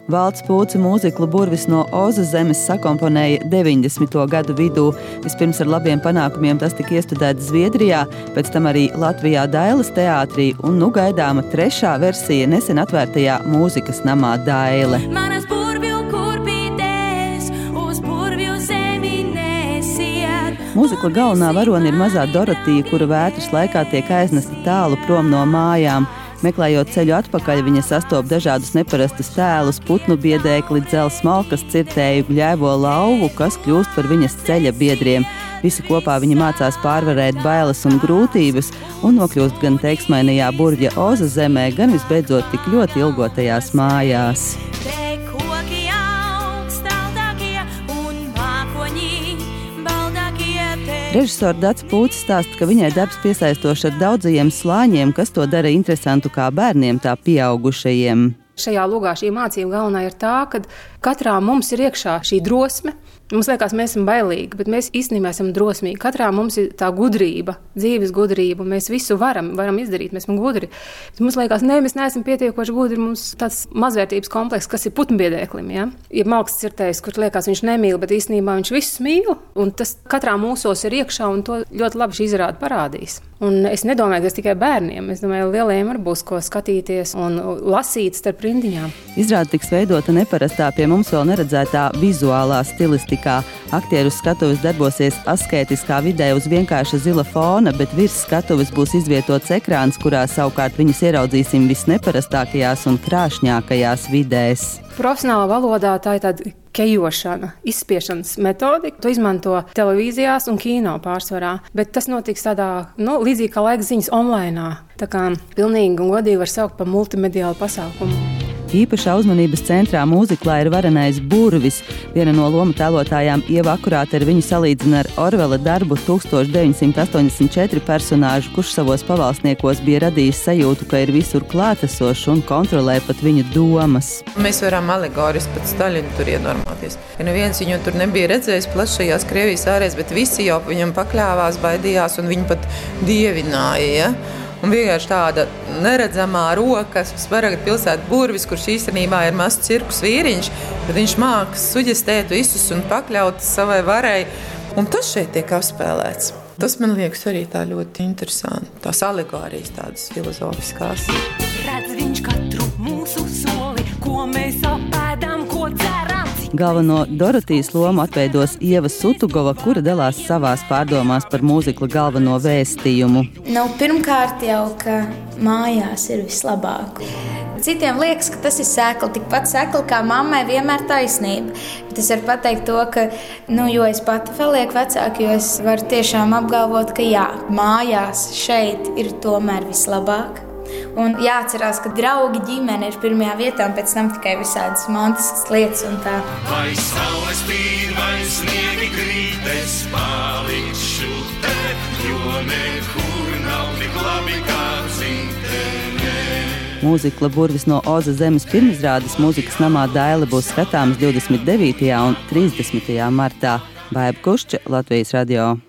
Valds Pūce mūziklu Burvis no Ozas zemes sakomponēja 90. gadu vidū. Vispirms ar labiem panākumiem tas tika iestudēts Zviedrijā, pēc tam arī Latvijā Dailes teātrī un gaidāma 3. versija nesen atvērtajā mūzikas namā Daile. Mūzikla galvenā varone ir mazā Dorotija, kura vētras laikā tiek aiznesta tālu prom no mājām. Meklējot ceļu atpakaļ, viņa sastop dažādus neparastus tēlus, putnu biedēkli, dzelzs smalkas, cirtēju, gļēvo lauvu, kas kļūst par viņas ceļa biedriem. Visi kopā viņa mācās pārvarēt bailes un grūtības un nokļūst gan teiksmainajā Burvja Ozas zemē, gan visbeidzot tik ļoti ilgotajās mājās. Režisors Dats Pūce stāsta, ka viņai darbs piesaistošs ar daudzajiem slāņiem, kas to dara interesantu kā bērniem, tā pieaugušajiem. Šajā logā šī mācība galvenā ir tā, ka katrā mums ir iekšā šī drosme. Mums liekas, mēs esam bailīgi, bet mēs īstenībā esam drosmīgi. Katrā mums ir tā gudrība, dzīves gudrība, un mēs visu varam izdarīt, mēs esam gudri. Bet mums liekas, mēs neesam pietiekoši gudri, mums tāds mazvērtības komplekss, kas ir putnbiedēklim, ja? Ir malks cirtējs, kur liekas, viņš nemīl, bet īstenībā viņš visus mīl, un tas katrā mūsos ir iekšā, un to ļoti labi šī izrāde parādīs. Un es nedomāju, ka tas tikai bērniem, es domāju, lielajiem arī būs ko skatīties un lasīt starp rindiņām. Izrāde tiks veidota neparastā, pie mums vēl neredzētā vizuālā stilistikā. Aktieru skatuves darbosies askētiskā vidē uz vienkārša zila fona, bet virs skatuves būs izvietots ekrāns, kurā savukārt viņus ieraudzīsim visneparastākajās un krāšņākajās vidēs. Profesionālā valodā tā ir tāda kejošana, izspiešanas metodika. To izmanto televīzijās un kino pārsvarā, bet tas notiks tādā, līdzīgi kā laika ziņas online. Tā kā pilnīgi un godīgi var saukt par multimediālu pasākumu. Īpašā uzmanības centrā mūziklā ir varenais Burvis. Viena no lomu tēlotājām Ieva Akurāte ar viņu salīdzina ar Orvela darbu 1984 personāžu, kurš savos pavalsniekos bija radījis sajūtu, ka ir visur klātesošs un kontrolē pat viņu domas. Mēs varam alegoriski pat Staļinu tur ienormoties. Ja neviens viņu tur nebija redzējis plašajās Krievijas ārēs, bet visi jau viņam pakļāvās, baidījās un viņu pat dievināja, ja? Un vienkārši tāda neredzamā roka, Smaragda pilsēta Burvis, kurš īstenībā ir mazs cirkus vīriņš, bet viņš māks suģestēt visus un pakļaut savai varai. Un tas šeit tiek apspēlēts. Tas man liekas arī tā ļoti interesanti. Tās alegorijas tādas filozofiskās. Redz viņš katru mūsu soli, ko mēs apēdam, ko dzeram. Galveno Dorotijas lomu atveidos Ieva Sutugova, kura dalās savās pārdomās par mūzikla galveno vēstījumu. Pirmkārt jau, ka mājās ir vislabāk. Citiem liekas, ka tas ir sēkli, tikpat sēkli kā mammai vienmēr taisnība. Bet es varu pateikt to, ka, jo es pati vēl lieku vecāki, jo es varu tiešām apgalvot, ka jā, mājās šeit ir tomēr vislabāk. Un jāatcerās, ka draugi ģimene ir pirmajā vietā, un pēc tam tikai visādas mantiskas lietas un tā. Vai saule spīd, vai sniegi krīt, es palikšu te, jo nekur nav tik labi kā dzimtenē. Mūzikla Burvis no Ozas zemes pirmizrādes mūzikas namā Daile būs skatāms 29. un 30. martā. Baiba Kušča, Latvijas radio.